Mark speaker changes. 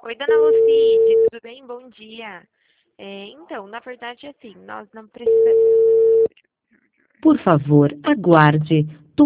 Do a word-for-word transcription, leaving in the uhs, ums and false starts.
Speaker 1: Oi, dona Lucide, tudo bem? Bom dia. É, então, na verdade, assim, nós não precisamos.
Speaker 2: Por favor, aguarde.